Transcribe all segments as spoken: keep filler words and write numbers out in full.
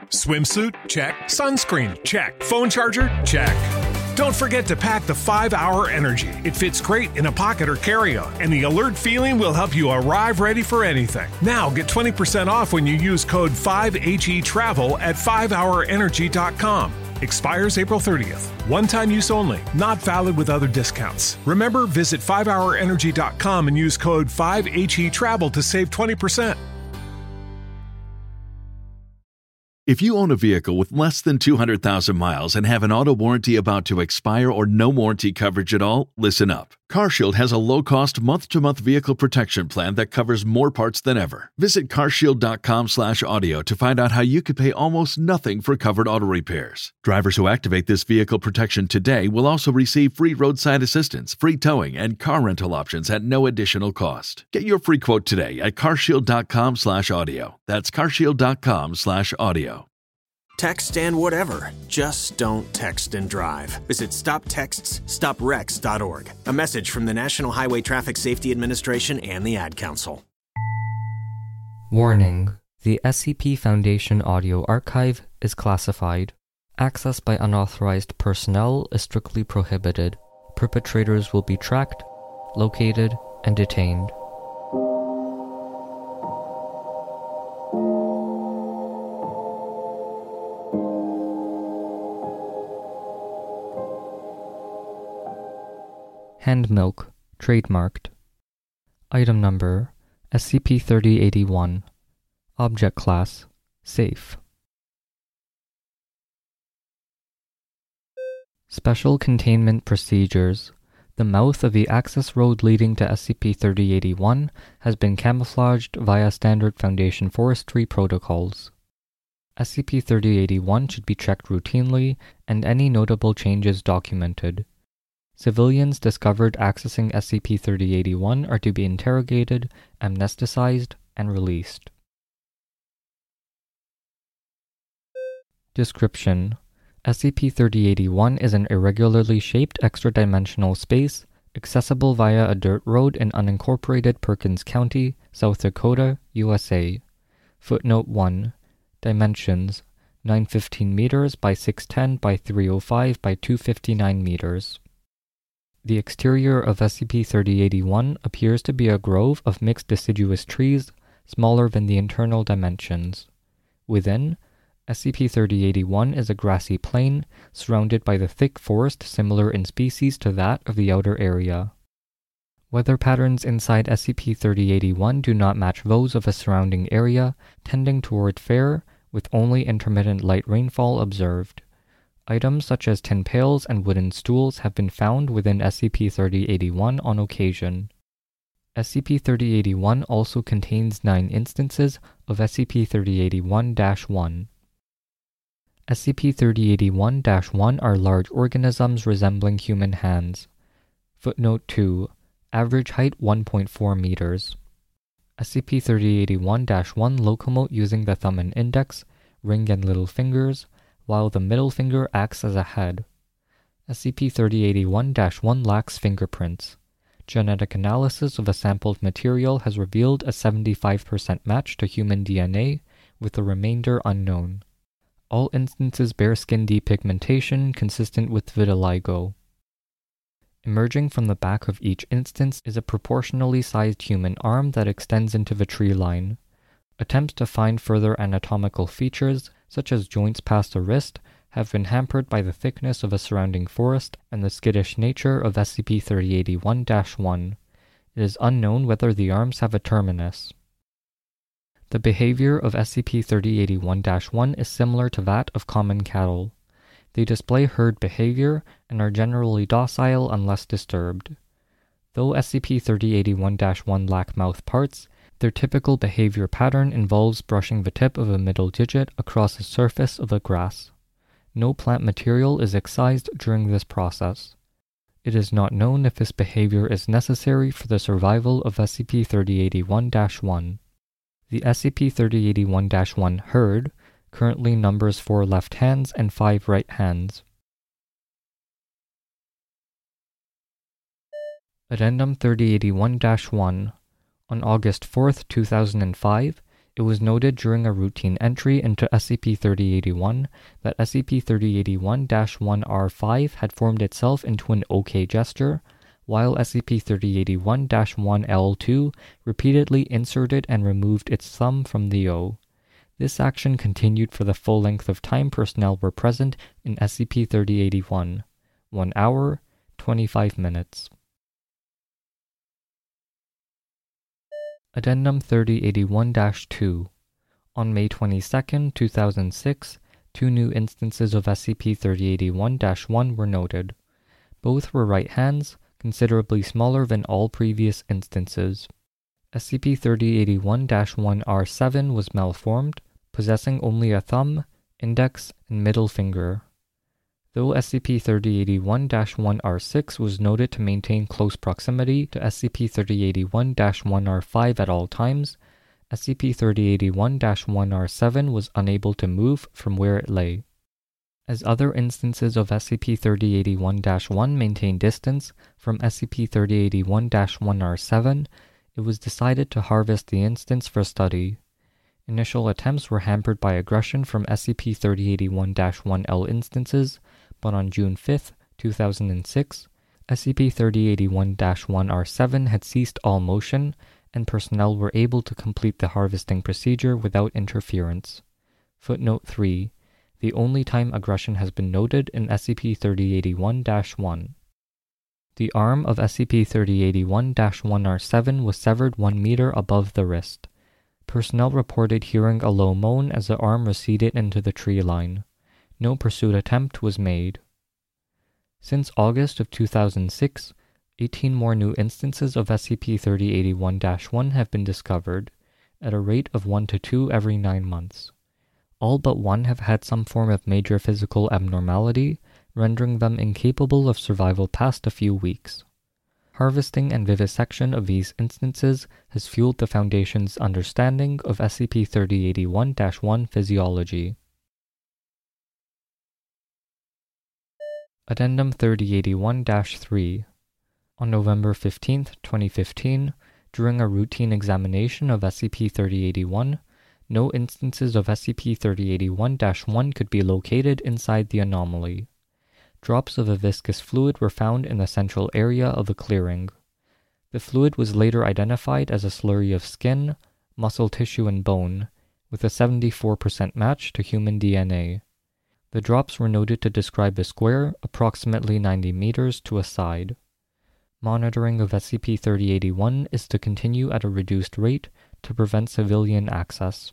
Swimsuit? Check. Sunscreen? Check. Phone charger? Check. Don't forget to pack the five hour Energy. It fits great in a pocket or carry-on, and the alert feeling will help you arrive ready for anything. Now get twenty percent off when you use code five H E travel at five hour energy dot com. Expires April thirtieth. One-time use only. Not valid with other discounts. Remember, visit five hour energy dot com and use code five H E travel to save twenty percent. If you own a vehicle with less than two hundred thousand miles and have an auto warranty about to expire or no warranty coverage at all, listen up. CarShield has a low-cost month-to-month vehicle protection plan that covers more parts than ever. Visit carshield.com slash audio to find out how you could pay almost nothing for covered auto repairs. Drivers who activate this vehicle protection today will also receive free roadside assistance, free towing, and car rental options at no additional cost. Get your free quote today at carshield.com slash audio. That's carshield.com slash audio. Text and whatever. Just don't text and drive. Visit stop texts stop wrecks dot org. A message from the National Highway Traffic Safety Administration and the Ad Council. Warning. The S C P Foundation audio archive is classified. Access by unauthorized personnel is strictly prohibited. Perpetrators will be tracked, located, and detained. Hand milk, trademarked. Item number, S C P thirty eighty-one. Object class, safe. Special containment procedures. The mouth of the access road leading to S C P thirty eighty-one has been camouflaged via standard Foundation forestry protocols. S C P thirty eighty-one should be checked routinely and any notable changes documented. Civilians discovered accessing S C P thirty eighty-one are to be interrogated, amnesticized, and released. Description: S C P thirty eighty-one is an irregularly shaped extra-dimensional space accessible via a dirt road in unincorporated Perkins County, South Dakota, U S A. Footnote one. Dimensions: nine hundred fifteen meters by six hundred ten by three hundred five by two hundred fifty-nine meters. The exterior of S C P thirty eighty-one appears to be a grove of mixed deciduous trees, smaller than the internal dimensions. Within, S C P thirty eighty-one is a grassy plain, surrounded by the thick forest similar in species to that of the outer area. Weather patterns inside S C P thirty eighty-one do not match those of a surrounding area, tending toward fair, with only intermittent light rainfall observed. Items such as tin pails and wooden stools have been found within S C P thirty eighty-one on occasion. S C P thirty eighty-one also contains nine instances of S C P thirty eighty-one dash one. S C P thirty eighty-one dash one are large organisms resembling human hands. Footnote two. Average height one point four meters. S C P thirty eighty-one dash one locomote using the thumb and index, ring and little fingers, while the middle finger acts as a head. S C P thirty eighty-one dash one lacks fingerprints. Genetic analysis of a sampled material has revealed a seventy-five percent match to human D N A, with the remainder unknown. All instances bear skin depigmentation consistent with vitiligo. Emerging from the back of each instance is a proportionally sized human arm that extends into the tree line. Attempts to find further anatomical features, such as joints past the wrist, have been hampered by the thickness of a surrounding forest and the skittish nature of S C P thirty eighty-one dash one. It is unknown whether the arms have a terminus. The behavior of S C P thirty eighty-one dash one is similar to that of common cattle. They display herd behavior and are generally docile unless disturbed. Though S C P thirty eighty-one dash one lack mouth parts, their typical behavior pattern involves brushing the tip of a middle digit across the surface of the grass. No plant material is excised during this process. It is not known if this behavior is necessary for the survival of S C P thirty eighty-one dash one. The S C P thirty eighty-one dash one herd currently numbers four left hands and five right hands. Addendum thirty eighty-one dash one. On August fourth, two thousand five, It was noted during a routine entry into S C P thirty eighty-one that S C P thirty eighty-one dash one R five had formed itself into an OK gesture, while S C P thirty eighty-one dash one L two repeatedly inserted and removed its thumb from the O. This action continued for the full length of time personnel were present in S C P thirty eighty-one, one hour, twenty-five minutes. Addendum thirty eighty-one dash two. On May twenty-second, two thousand six, two new instances of S C P thirty eighty-one dash one were noted. Both were right hands, considerably smaller than all previous instances. S C P thirty eighty-one dash one R seven was malformed, possessing only a thumb, index, and middle finger. Though S C P thirty eighty-one dash one R six was noted to maintain close proximity to S C P thirty eighty-one dash one R five at all times, S C P thirty eighty-one dash one R seven was unable to move from where it lay. As other instances of S C P thirty eighty-one dash one maintained distance from S C P thirty eighty-one dash one R seven, it was decided to harvest the instance for study. Initial attempts were hampered by aggression from S C P thirty eighty-one dash one L instances, but on June fifth, two thousand six, S C P thirty eighty-one dash one R seven had ceased all motion, and personnel were able to complete the harvesting procedure without interference. Footnote three. The only time aggression has been noted in S C P thirty eighty-one dash one. The arm of S C P thirty eighty-one dash one R seven was severed one meter above the wrist. Personnel reported hearing a low moan as the arm receded into the tree line. No pursuit attempt was made. Since August of two thousand six, eighteen more new instances of S C P thirty eighty-one dash one have been discovered, at a rate of one to two every nine months. All but one have had some form of major physical abnormality, rendering them incapable of survival past a few weeks. Harvesting and vivisection of these instances has fueled the Foundation's understanding of S C P thirty eighty-one dash one physiology. Addendum thirty eighty-one dash three. On November fifteenth, twenty fifteen, during a routine examination of S C P thirty eighty-one, no instances of S C P thirty eighty-one dash one could be located inside the anomaly. Drops of a viscous fluid were found in the central area of the clearing. The fluid was later identified as a slurry of skin, muscle tissue, and bone, with a seventy-four percent match to human D N A. The drops were noted to describe a square approximately ninety meters to a side. Monitoring of S C P thirty eighty-one is to continue at a reduced rate to prevent civilian access.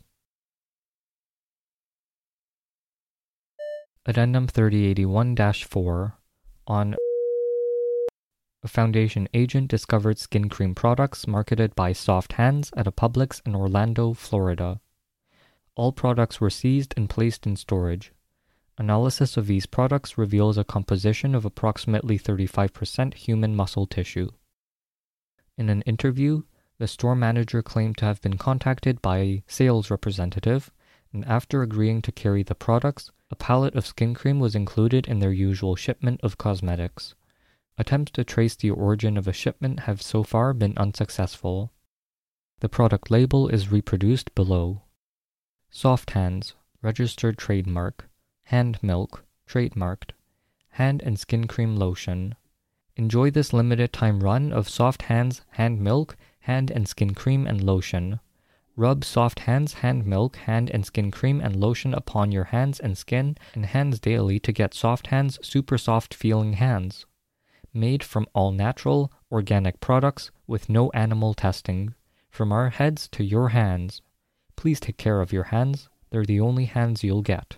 Addendum thirty eighty-one dash four. On a Foundation agent discovered skin cream products marketed by Soft Hands at a Publix in Orlando, Florida. All products were seized and placed in storage. Analysis of these products reveals a composition of approximately thirty-five percent human muscle tissue. In an interview, the store manager claimed to have been contacted by a sales representative, and after agreeing to carry the products, a pallet of skin cream was included in their usual shipment of cosmetics. Attempts to trace the origin of a shipment have so far been unsuccessful. The product label is reproduced below. Soft Hands, registered trademark. Hand Milk, trademarked. Hand and Skin Cream Lotion. Enjoy this limited time run of Soft Hands Hand Milk, Hand and Skin Cream and Lotion. Rub Soft Hands Hand Milk, Hand and Skin Cream and Lotion upon your hands and skin and hands daily to get Soft Hands super soft feeling hands. Made from all natural, organic products with no animal testing. From our heads to your hands. Please take care of your hands. They're the only hands you'll get.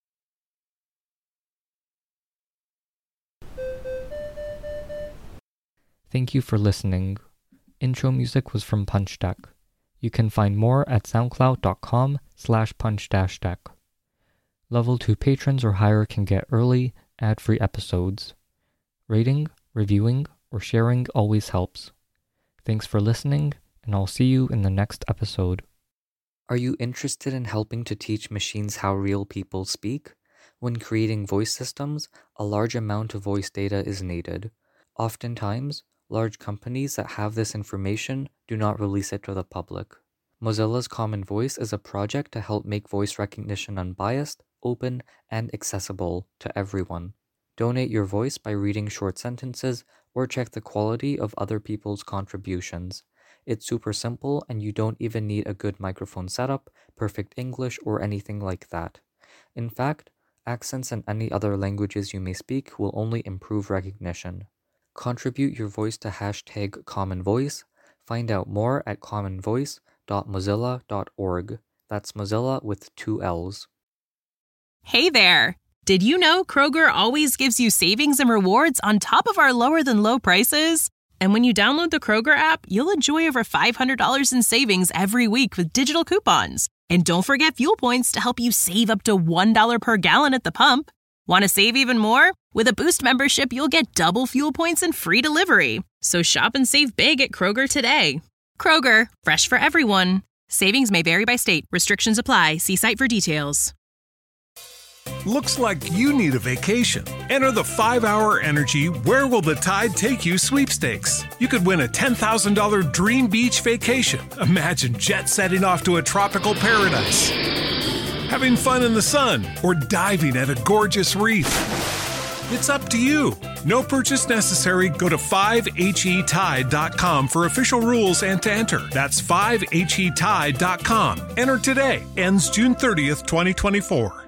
Thank you for listening. Intro music was from Punch Deck. You can find more at soundcloud.com slash punch-deck. Level two patrons or higher can get early, ad-free episodes. Rating, reviewing, or sharing always helps. Thanks for listening, and I'll see you in the next episode. Are you interested in helping to teach machines how real people speak? When creating voice systems, a large amount of voice data is needed. Oftentimes, large companies that have this information do not release it to the public. Mozilla's Common Voice is a project to help make voice recognition unbiased, open, and accessible to everyone. Donate your voice by reading short sentences or check the quality of other people's contributions. It's super simple and you don't even need a good microphone setup, perfect English, or anything like that. In fact, accents in any other languages you may speak will only improve recognition. Contribute your voice to hashtag Common Voice. Find out more at common voice dot mozilla dot org. That's Mozilla with two L's. Hey there! Did you know Kroger always gives you savings and rewards on top of our lower-than-low prices? And when you download the Kroger app, you'll enjoy over five hundred dollars in savings every week with digital coupons. And don't forget fuel points to help you save up to one dollar per gallon at the pump. Want to save even more? With a Boost membership, you'll get double fuel points and free delivery. So shop and save big at Kroger today. Kroger, fresh for everyone. Savings may vary by state. Restrictions apply. See site for details. Looks like you need a vacation. Enter the five hour Energy Where Will the Tide Take You sweepstakes. You could win a ten thousand dollars dream beach vacation. Imagine jet setting off to a tropical paradise, having fun in the sun, or diving at a gorgeous reef. It's up to you. No purchase necessary. Go to five H E tide dot com for official rules and to enter. That's five H E tide dot com. Enter today. Ends June thirtieth, twenty twenty-four.